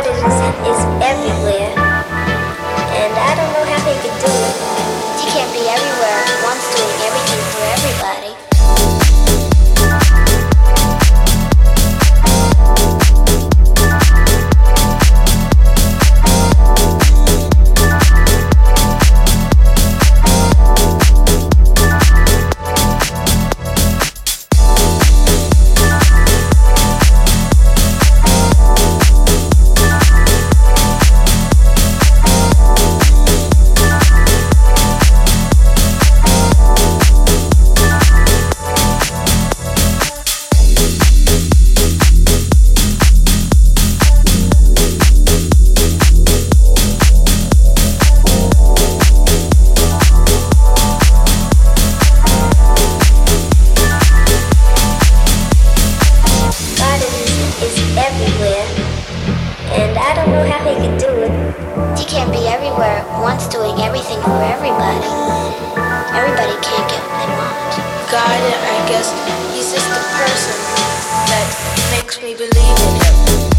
God is everywhere, and I don't know how they can do it. He can't be everywhere at once, doing everything for everybody. Everywhere, and I don't know how he can do it. He can't be everywhere at once, doing everything for everybody. Everybody can't get what they want. God, I guess, he's just the person that makes me believe in him.